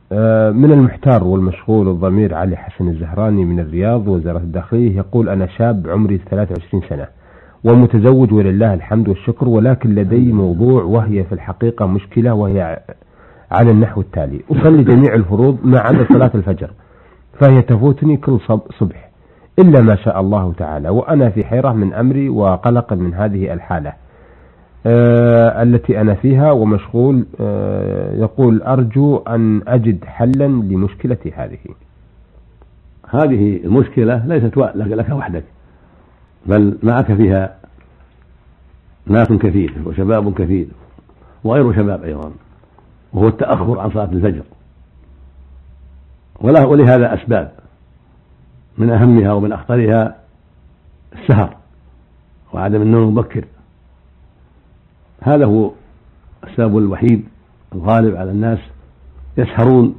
من المحتار والمشغول الضمير علي حسن الزهراني من الرياض وزارة الداخلية، يقول: أنا شاب عمري 23 سنة ومتزوج ولله الحمد والشكر، ولكن لدي موضوع وهي في الحقيقة مشكلة، وهي على النحو التالي: أصلي جميع الفروض ما عدا صلاة الفجر، فهي تفوتني كل صبح إلا ما شاء الله تعالى، وأنا في حيرة من أمري وقلق من هذه الحالة التي أنا فيها ومشغول. يقول: أرجو أن أجد حلا لمشكلتي هذه. هذه المشكلة ليست لك وحدك، بل معك فيها ناس كثير وشباب كثير وغير شباب أيضا، وهو التأخر عن صلاة الفجر، ولهذا أسباب، من أهمها ومن أخطرها السهر وعدم النوم المبكر. هذا هو السبب الوحيد الغالب على الناس، يسهرون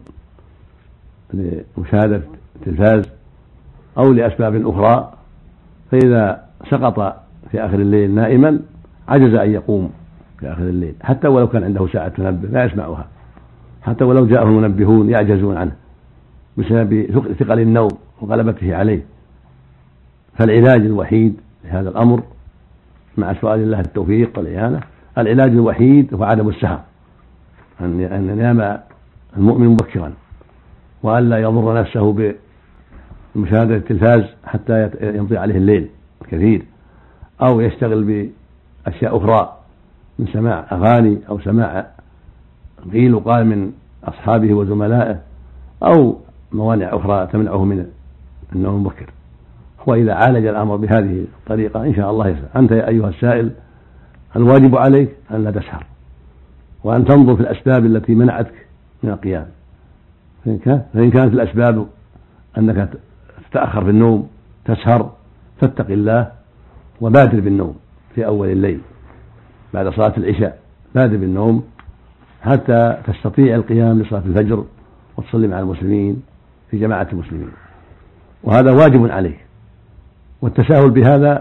لمشاهدة التلفاز أو لأسباب أخرى، فإذا سقط في آخر الليل نائما عجز أن يقوم في آخر الليل، حتى ولو كان عنده ساعة منبه لا يسمعها، حتى ولو جاءه المنبهون يعجزون عنه بسبب ثقل النوم وغلبته عليه. فالعلاج الوحيد لهذا الأمر مع سؤال الله التوفيق والإعانة، العلاج الوحيد هو عدم السهر، أن ينام المؤمن مبكرا، وأن لا يضر نفسه بمشاهدة التلفاز حتى يمضي عليه الليل الكثير، أو يشتغل بأشياء أخرى من سماع أغاني أو سماع قيل وقال من أصحابه وزملائه، أو موانع أخرى تمنعه من النوم المبكر. وإذا عالج الأمر بهذه الطريقة إن شاء الله يسهر. أنت يا أيها السائل الواجب عليك أن لا تسهر، وأن تنظر في الأسباب التي منعتك من القيام، فإن كانت الأسباب أنك تتأخر في النوم تسهر، فاتق الله وبادر بالنوم في أول الليل بعد صلاة العشاء، بادر بالنوم حتى تستطيع القيام لصلاة الفجر وتصلي مع المسلمين في جماعة المسلمين، وهذا واجب عليك. والتساهل بهذا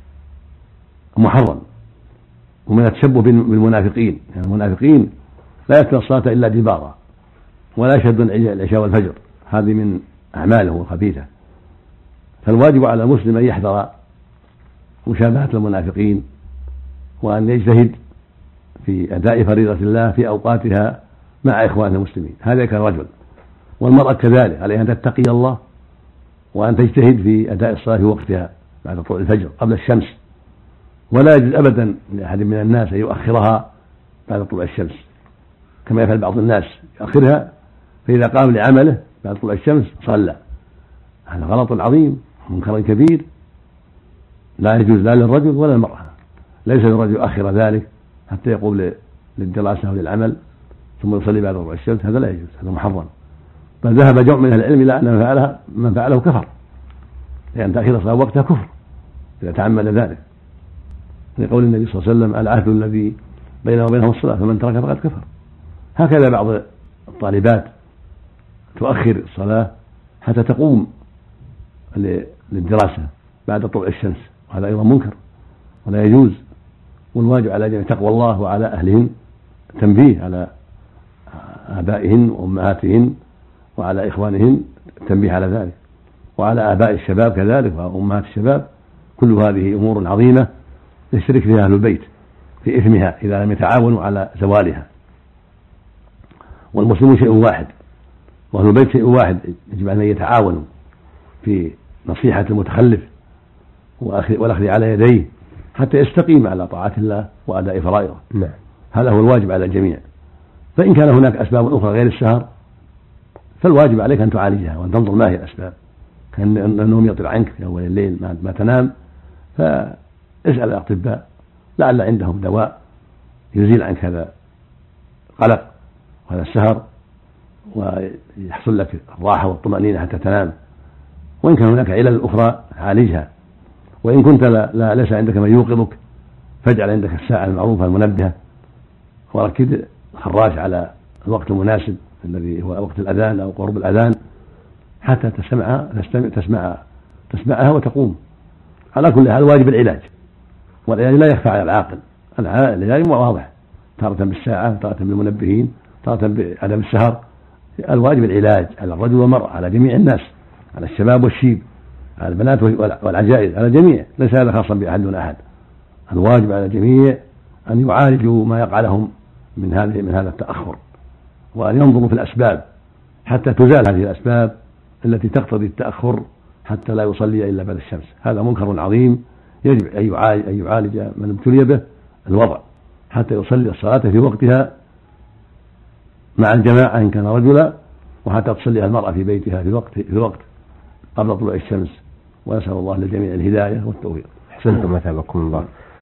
محرم، ومن التشبه بالمنافقين، يعني المنافقين لا يترك الصلاة إلا دبارا، ولا يشهدون العشاء والفجر، هذه من أعماله الخبيثة. فالواجب على المسلم أن يحذر مشابهة المنافقين، وأن يجتهد في أداء فريضة الله في أوقاتها مع إخوانه المسلمين، هذا كالرجل. والمرأة كذلك عليها أن تتقي الله، وأن تجتهد في أداء الصلاة في وقتها بعد طلوع الفجر قبل الشمس، ولا يجوز أبدا لأحد من الناس أن يؤخرها بعد طلوع الشمس كما يفعل بعض الناس، يؤخرها فإذا قام لعمله بعد طلوع الشمس صلى. هذا غلط عظيم منكر كبير، لا يجوز لا للرجل ولا للمرأة. ليس للرجل يؤخر ذلك حتى يقوم للدراسة أو للعمل ثم يصلي بعد طلوع الشمس، هذا لا يجوز، هذا محرم. بل ذهب جمع من العلم إلى أن من فعله كفر، لأن تأخير الصلاة وقتها كفر إذا تعمد ذلك، لقول النبي صلى الله عليه وسلم: العهد الذي بيننا وبينهم الصلاة فمن ترك فقد كفر. هكذا بعض الطالبات تؤخر الصلاة حتى تقوم للدراسة بعد طلوع الشمس، وهذا أيضا منكر ولا يجوز. والواجب على جميع تقوى الله وعلى أهلهن التنبيه على آبائهن وأمهاتهن وعلى إخوانهن التنبيه على ذلك، وعلى آباء الشباب كذلك وأمهات الشباب. كل هذه أمور عظيمة يشترك فيها أهل البيت في إثمها إذا لم يتعاونوا على زوالها. والمسلمون شيء واحد وأهل البيت شيء واحد، يجب أن يتعاونوا في نصيحة المتخلف والأخذ على يديه حتى يستقيم على طاعة الله وأداء فرائضه. هذا هو الواجب على الجميع. فإن كان هناك أسباب أخرى غير السهر فالواجب عليك أن تعالجها وأن تنظر ما هي الأسباب. كان النوم يطير عنك في أول الليل ما تنام، فاسأل الأطباء لعل عندهم دواء يزيل عنك هذا القلق وهذا السهر، ويحصل لك الراحة والطمأنينة حتى تنام. وإن كان هناك علل أخرى عالجها. وإن كنت ليس عندك من يوقظك فاجعل عندك الساعة المعروفة المنبهة، وركد الخراج على الوقت المناسب الذي هو وقت الأذان أو قرب الأذان حتى تسمعها وتقوم. على كل حال واجب العلاج، والعلاج لا يخفى على العاقل، العلاج واضح، تارة بالساعة، تارة بالمنبهين، تارة بعدم السهر، الواجب العلاج على الرجل والمرأة، على جميع الناس، على الشباب والشيب، على البنات والعجائز، على الجميع، ليس هذا خاصا بأحد دون أحد. الواجب على الجميع أن يعالجوا ما يقع لهم من هذا التأخر، وأن ينظروا في الأسباب حتى تزال هذه الأسباب التي تقتضي التأخر حتى لا يصلي إلا بعد الشمس. هذا منكر عظيم يجب أن يعالج من ابتلي به الوضع حتى يصلي الصلاة في وقتها مع الجماعة إن كان رجلا، وحتى تصلي المرأة في بيتها في وقت قبل طلوع الشمس. ونسأل الله للجميع الهداية والتوفيق. أحسنتم، أثابكم الله.